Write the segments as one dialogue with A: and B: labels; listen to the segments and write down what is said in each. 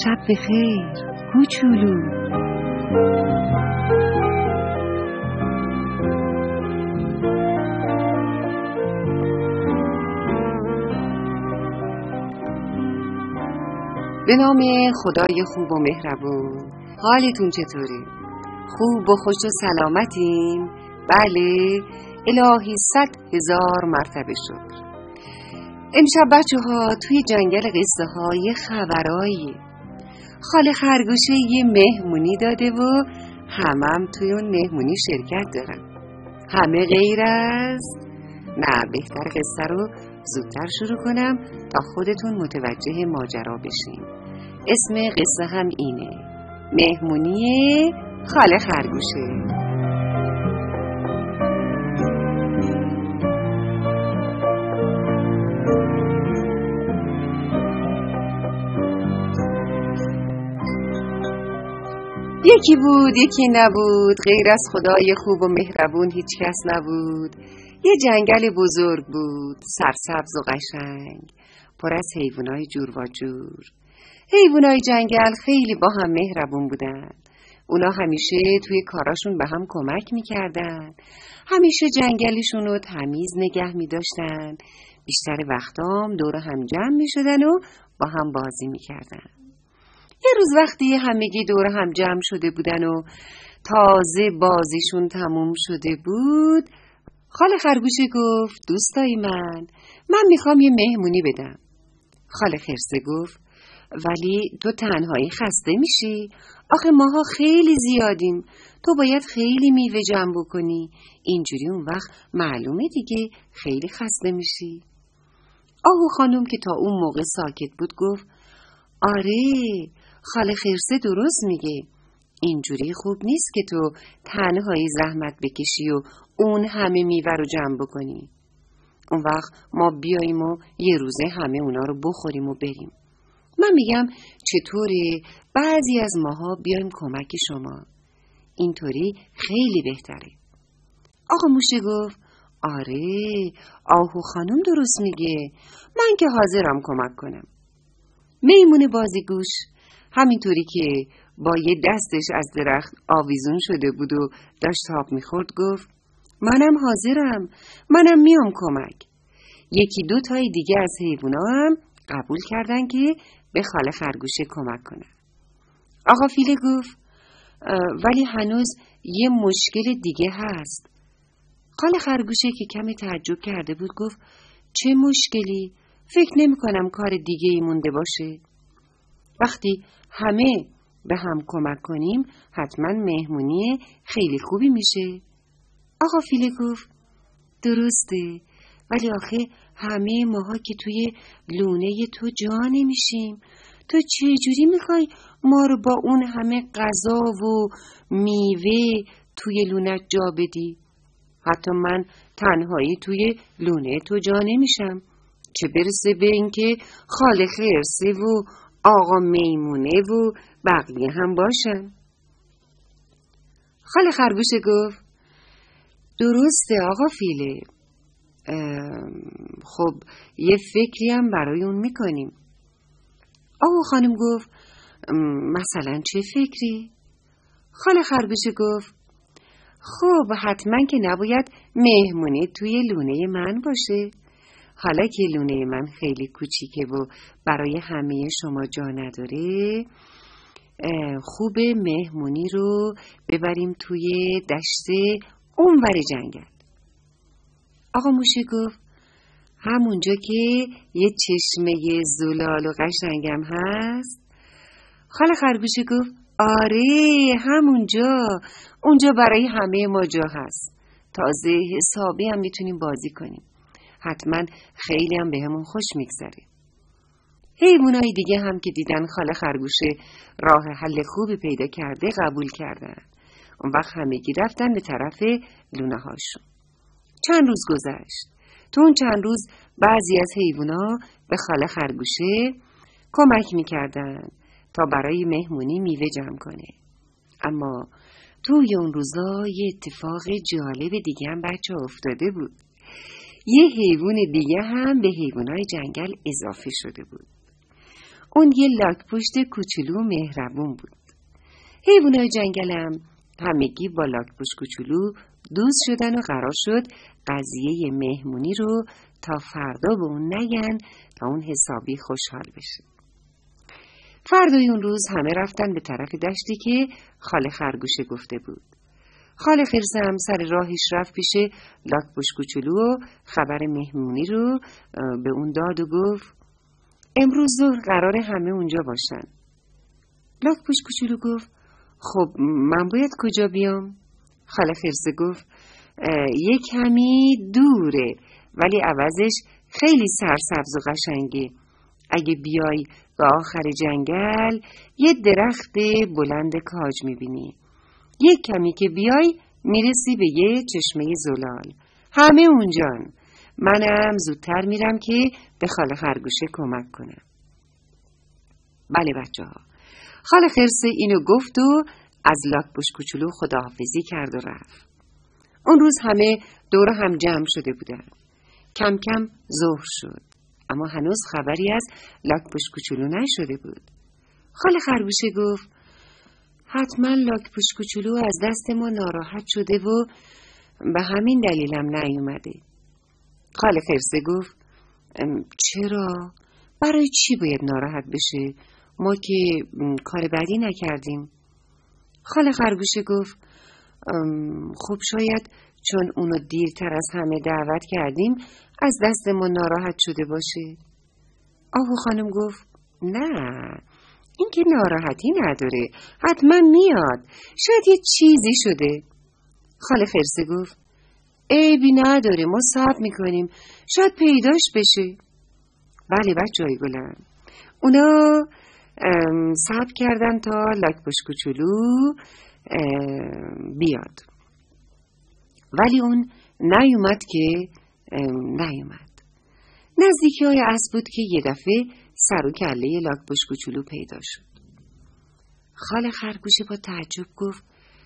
A: شب بخیر کوچولو. به نام خدای خوب و مهربون. حالتون چطوره؟ خوب و خوش و سلامتین؟ بله، الهی 100,000 مرتبه شکر. امشب بچه ها توی جنگل قصه ها یه خبرایی. خاله خرگوشه یه مهمونی داده و همه توی اون مهمونی شرکت دارن. همه غیر از نه، بهتر قصه رو زودتر شروع کنم تا خودتون متوجه ماجرا بشین. اسم قصه هم اینه: مهمونی خاله خرگوشه. یکی بود یکی نبود، غیر از خدای خوب و مهربون هیچ کس نبود. یه جنگل بزرگ بود، سرسبز و قشنگ، پر از حیوانای جور و جور. حیوانای جنگل خیلی با هم مهربون بودن. اونا همیشه توی کاراشون به هم کمک میکردن. همیشه جنگلشون رو تمیز نگه میداشتن. بیشتر وقتام دور هم جمع میشدن و با هم بازی میکردن. یه روز وقتی همگی دور هم جمع شده بودن و تازه بازیشون تموم شده بود، خاله خرگوشه گفت: دوستای من میخوام یه مهمونی بدم. خاله خرسه گفت: ولی تو تنهایی خسته میشی؟ آخه ماها خیلی زیادیم، تو باید خیلی میوه جمع بکنی، اینجوری اون وقت معلومه دیگه خیلی خسته میشی. آهو خانم که تا اون موقع ساکت بود گفت: آره، خاله خرسه درست میگه، اینجوری خوب نیست که تو تنهایی زحمت بکشی و اون همه میوه رو جمع بکنی. اون وقت ما بیاییم و یه روزه همه اونا رو بخوریم و بریم. من میگم چطوره بعضی از ماها بیایم کمک شما، اینطوری خیلی بهتره. آقا موشه گفت: آره، آهو خانم درست میگه، من که حاضرم کمک کنم. میمون بازیگوش همینطوری که با یه دستش از درخت آویزون شده بود و داشت تاب میخورد گفت: منم حاضرم، منم میام کمک. یکی دو تای دیگه از حیوونا هم قبول کردن که به خاله خرگوشه کمک کنن. آقا فیله گفت: ولی هنوز یه مشکل دیگه هست. خاله خرگوشه که کمی تعجب کرده بود گفت: چه مشکلی؟ فکر نمی کنم کار دیگه ای مونده باشه. وقتی همه به هم کمک کنیم حتما مهمونی خیلی خوبی میشه. آقا فیله گفت: درسته، ولی آخه همه ماها که توی لونه تو جا نمیشیم. تو چجوری میخوای ما رو با اون همه غذا و میوه توی لونه جا بدی؟ حتی من تنهایی توی لونه تو جا نمیشم، چه برسه به اینکه خاله خرسه و آقا میمونه و بقیه هم باشن. خاله خرگوشه گفت: درسته آقا فیله، خب یه فکری هم برای اون میکنیم. آقا خانم گفت: مثلا چه فکری؟ خاله خرگوشه گفت: خب حتما که نباید مهمونی توی لونه من باشه. حالا که لونه من خیلی کوچیکه و برای همه شما جا نداره، خوبه مهمونی رو ببریم توی دشت اونور جنگل. آقا موشه گفت: همونجا که یه چشمه زلال و قشنگم هست؟ خاله خرگوشه گفت: آره، همونجا، اونجا برای همه ما جا هست. تازه حسابی هم میتونیم بازی کنیم. حتما خیلی هم بهمون خوش میگذره. حیوانای دیگه هم که دیدن خاله خرگوشه راه حل خوبی پیدا کرده قبول کردن. اون وقت همگی رفتن به طرف لونه هاشون. چند روز گذشت. تو اون چند روز بعضی از حیوونا به خاله خرگوشه کمک میکردن تا برای مهمونی میوه جمع کنه. اما توی اون روزا یه اتفاق جالب دیگه هم بچه افتاده بود. یه حیوان دیگه هم به حیوانای جنگل اضافه شده بود. اون یه لاک‌پشت کوچولو و مهربون بود. حیوانای جنگلم همگی با لاک‌پشت کوچولو دوست شدن و قرار شد قضیه مهمونی رو تا فردا به اون نگن تا اون حسابی خوشحال بشه. فردای اون روز همه رفتن به طرف دشتی که خاله خرگوشه گفته بود. خاله خرسه هم سر راهش رفت پیش لاک‌پشت کوچولو و خبر مهمونی رو به اون داد و گفت امروز ظهر قراره همه اونجا باشن. لاک‌پشت کوچولو گفت خب من باید کجا بیام؟ خاله خرسه گفت یه کمی دوره ولی عوضش خیلی سرسبز و قشنگه. اگه بیای به آخر جنگل یه درخت بلند کاج میبینی. یک کمی که بیای میرسی به یه چشمه زلال. همه اونجان. منم زودتر میرم که به خاله خرگوشه کمک کنم. بله بچه ها. خاله خرسه اینو گفت و از لاک‌پشت کوچولو خداحافظی کرد و رفت. اون روز همه دور هم جمع شده بودن. کم کم ظهر شد. اما هنوز خبری از لاک‌پشت کوچولو نشده بود. خاله خرگوشه گفت حتما لاک‌پشت کوچولو از دست ما ناراحت شده و به همین دلیلم نیومده. خاله خرسه گفت چرا؟ برای چی باید ناراحت بشه؟ ما که کار بدی نکردیم. خاله خرگوشه گفت خب شاید چون اونو دیرتر از همه دعوت کردیم از دست ما ناراحت شده باشه. آهو خانم گفت نه، این که ناراحتی نداره، حتما میاد، شاید یه چیزی شده. خاله خرسه گفت عیبی نداره، ما صبر میکنیم، شاید پیداش بشه. بله بچه‌های گلم. اونا صبر کردن تا لاک‌پشت کوچولو بیاد، ولی اون نیومد که نیومد. نزدیکی‌های عصر بود که یه دفعه سر و کله لاک‌پشت کوچولو پیدا شد. خاله خرگوشه با تعجب گفت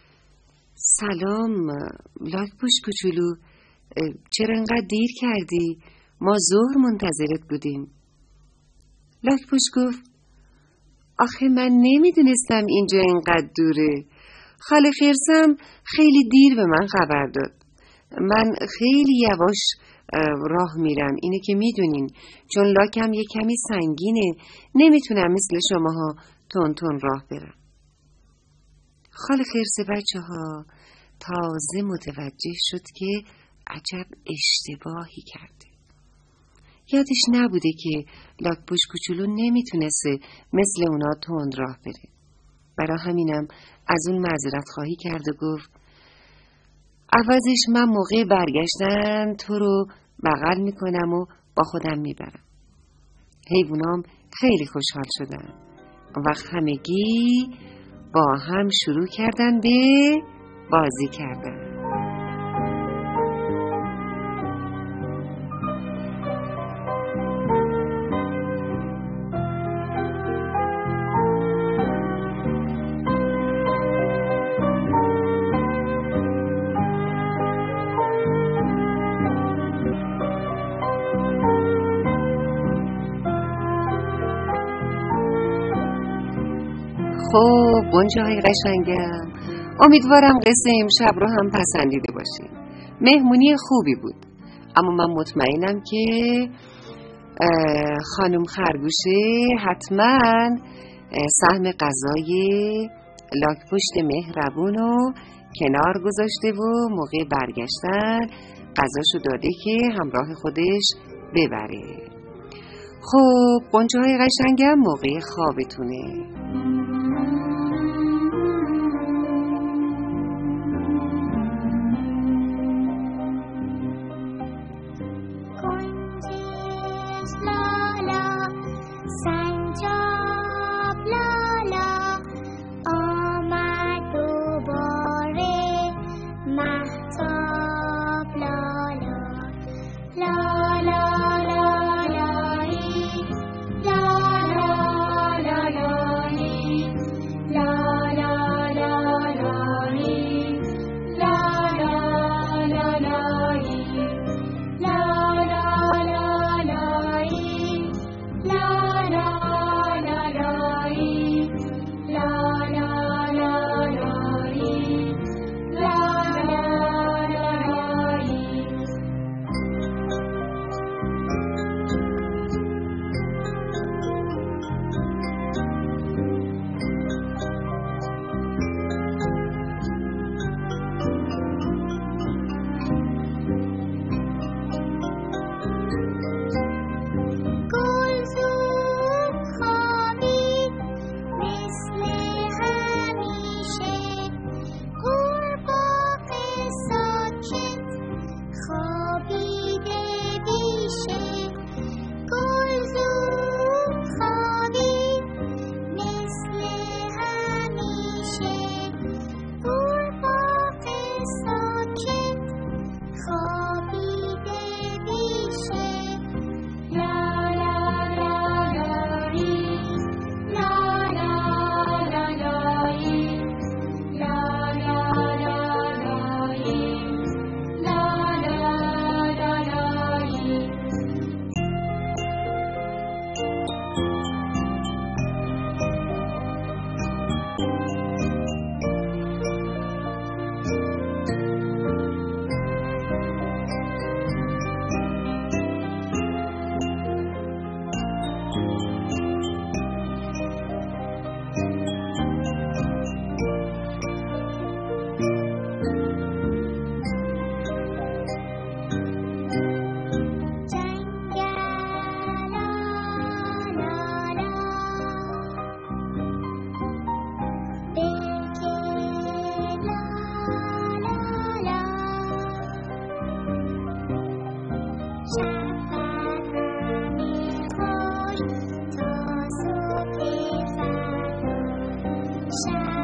A: سلام لاک‌پشت کوچولو، چرا انقدر دیر کردی؟ ما ظهر منتظرت بودیم. لاک‌پشت گفت آخه من نمیدونستم اینجا اینقدر دوره. خاله خرسم خیلی دیر به من خبر داد. من خیلی یواش راه میرم، اینه که میدونین، چون لاکم یه کمی سنگینه، نمیتونم مثل شماها تون تون راه برم. خاله خرسه بچه ها تازه متوجه شد که عجب اشتباهی کرده. یادش نبوده که لاک‌پشت کوچولو نمیتونسته مثل اونا تند راه بره. برای همینم از اون معذرت خواهی کرد و گفت عوضش من موقع برگشتن تو رو بغل میکنم و با خودم میبرم. حیوانام خیلی خوشحال شدن. وقت همگی با هم شروع کردن به بازی کردن. خب بچه‌های قشنگم، امیدوارم قصه امشب رو هم پسندیده باشید. مهمونی خوبی بود، اما من مطمئنم که خانم خرگوشه حتما سهم غذای لاک‌پشت مهربون رو کنار گذاشته و موقع برگشتن غذاشو داده که همراه خودش ببره. خب بچه‌های قشنگم، موقع خوابتونه.
B: شب